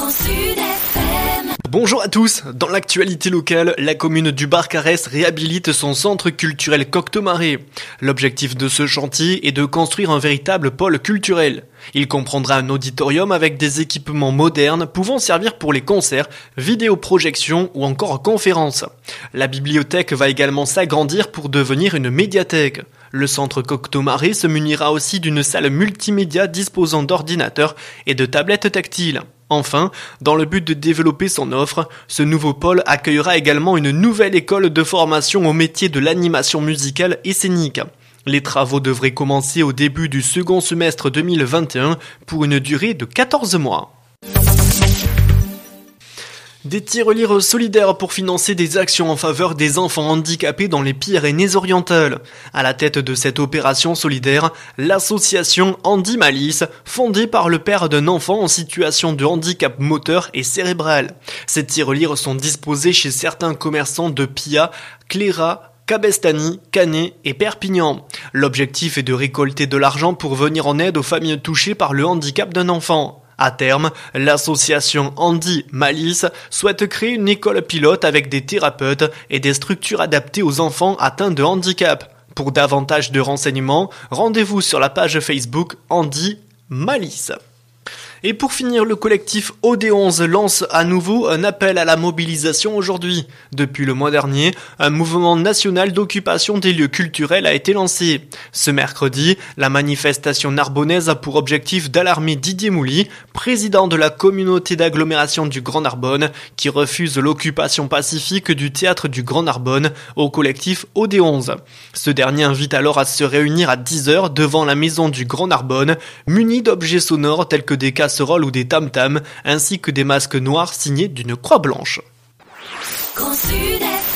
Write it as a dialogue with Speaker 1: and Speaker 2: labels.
Speaker 1: Bonjour à tous, dans l'actualité locale, la commune du Barcarès réhabilite son centre culturel Cocteau-Marais. L'objectif de ce chantier est de construire un véritable pôle culturel. Il comprendra un auditorium avec des équipements modernes pouvant servir pour les concerts, vidéoprojections ou encore conférences. La bibliothèque va également s'agrandir pour devenir une médiathèque. Le centre Cocteau-Marais se munira aussi d'une salle multimédia disposant d'ordinateurs et de tablettes tactiles. Enfin, dans le but de développer son offre, ce nouveau pôle accueillera également une nouvelle école de formation au métier de l'animation musicale et scénique. Les travaux devraient commencer au début du second semestre 2021 pour une durée de 14 mois. Des tirelires solidaires pour financer des actions en faveur des enfants handicapés dans les Pyrénées-Orientales. À la tête de cette opération solidaire, l'association Andy Malice, fondée par le père d'un enfant en situation de handicap moteur et cérébral. Ces tirelires sont disposés chez certains commerçants de Pia, Cléra, Cabestany, Canet et Perpignan. L'objectif est de récolter de l'argent pour venir en aide aux familles touchées par le handicap d'un enfant. À terme, l'association Andy Malice souhaite créer une école pilote avec des thérapeutes et des structures adaptées aux enfants atteints de handicap. Pour davantage de renseignements, rendez-vous sur la page Facebook Andy Malice. Et pour finir, le collectif OD11 lance à nouveau un appel à la mobilisation aujourd'hui. Depuis le mois dernier, un mouvement national d'occupation des lieux culturels a été lancé. Ce mercredi, la manifestation narbonnaise a pour objectif d'alarmer Didier Mouly, président de la communauté d'agglomération du Grand Narbonne, qui refuse l'occupation pacifique du théâtre du Grand Narbonne au collectif OD11. Ce dernier invite alors à se réunir à 10h devant la maison du Grand Narbonne, muni d'objets sonores tels que des casseroles ou des tam-tams, ainsi que des masques noirs signés d'une croix blanche.
Speaker 2: Grand Sud FM.